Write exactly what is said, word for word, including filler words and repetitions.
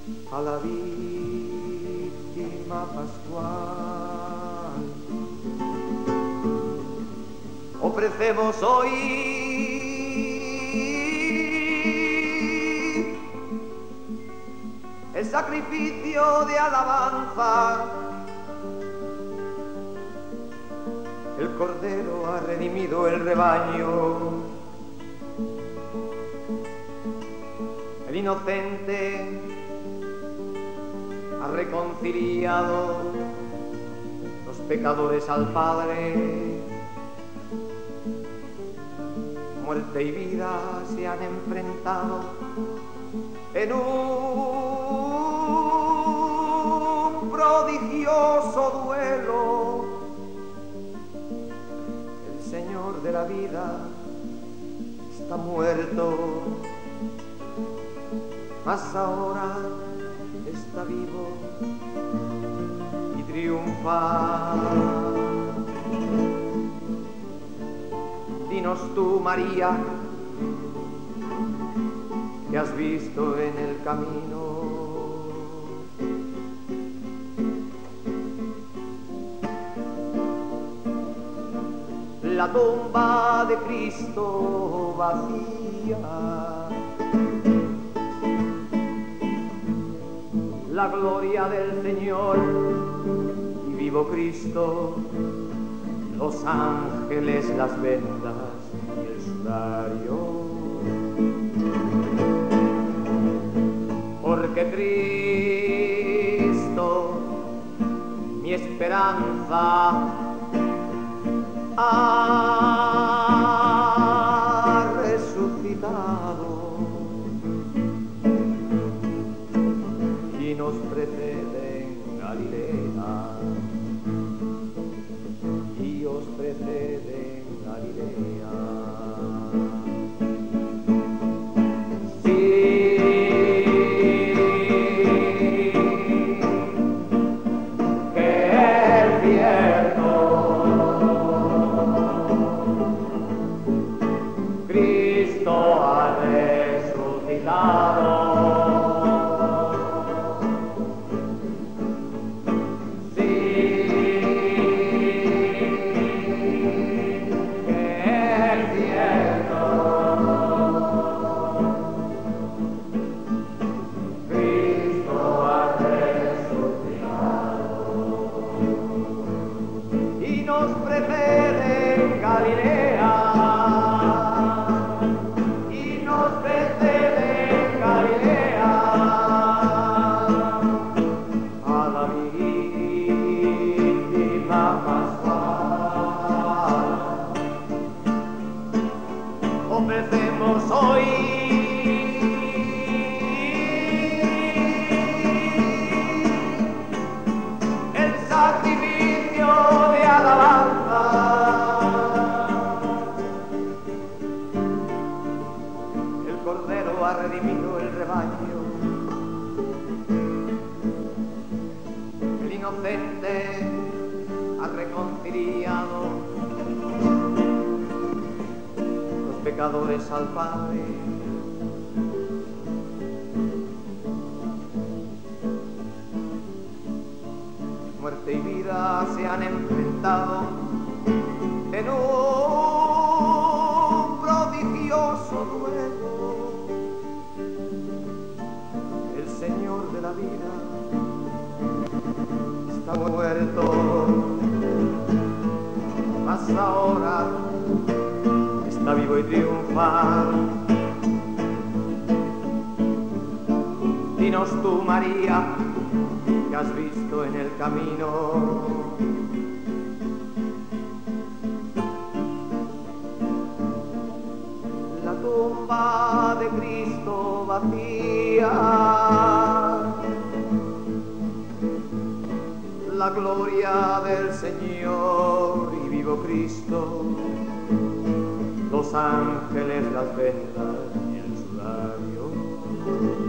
a la víctima pascual. Ofrecemos hoy el sacrificio de alabanza. El Cordero ha redimido el rebaño. El inocente ha reconciliado los pecadores al Padre. Muerte y vida se han enfrentado en un prodigioso duelo. El Señor de la vida está muerto, mas ahora está vivo y triunfa. Dinos tú, María, que has visto en el camino. La tumba de Cristo vacía, la gloria del Señor y vivo Cristo, los ángeles, las vendas y el sudario. Porque Cristo, mi esperanza, ha resucitado y nos precede en Galilea, y os precede en Galilea. Ofrecemos hoy el sacrificio de alabanza. El Cordero ha redimido el rebaño. El inocente ha reconciliado pecadores al Padre. Muerte y vida se han enfrentado en un prodigioso duelo. El Señor de la vida está muerto, mas ahora está vivo y triunfa. Dinos tú, María, que has visto en el camino. La tumba de Cristo vacía, la gloria del Señor y vivo Cristo, los ángeles, las vendas y el sudario.